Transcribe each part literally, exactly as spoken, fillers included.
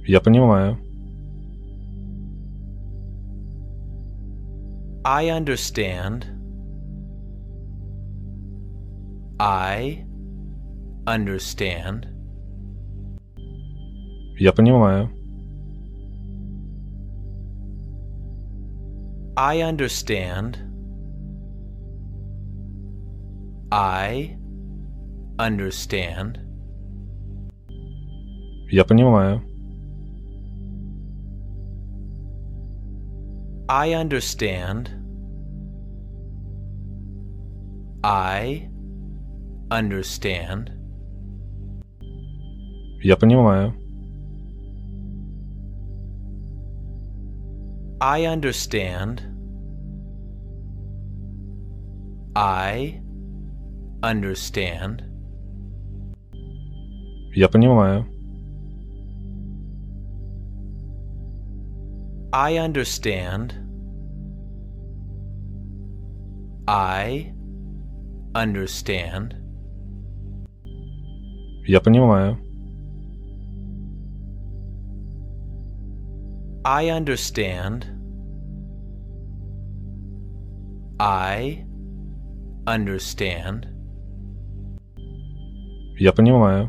Я понимаю. I understand. I understand. Я понимаю. I understand. I understand. Я понимаю. I understand. I understand. Я понимаю. I understand. I understand. Я понимаю. I understand. I understand. Я понимаю. I understand. I understand. Я понимаю.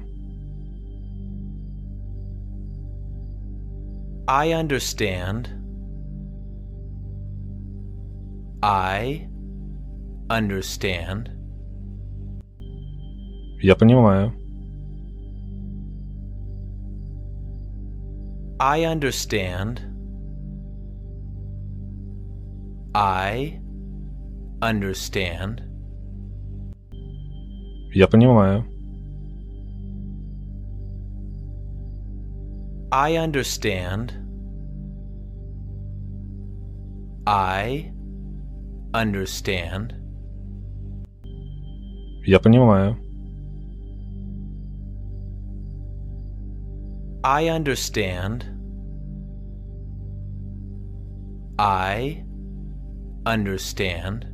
I understand. I understand. Я понимаю. I understand. I understand. Я понимаю. I understand. I understand. Я понимаю. I understand. I understand.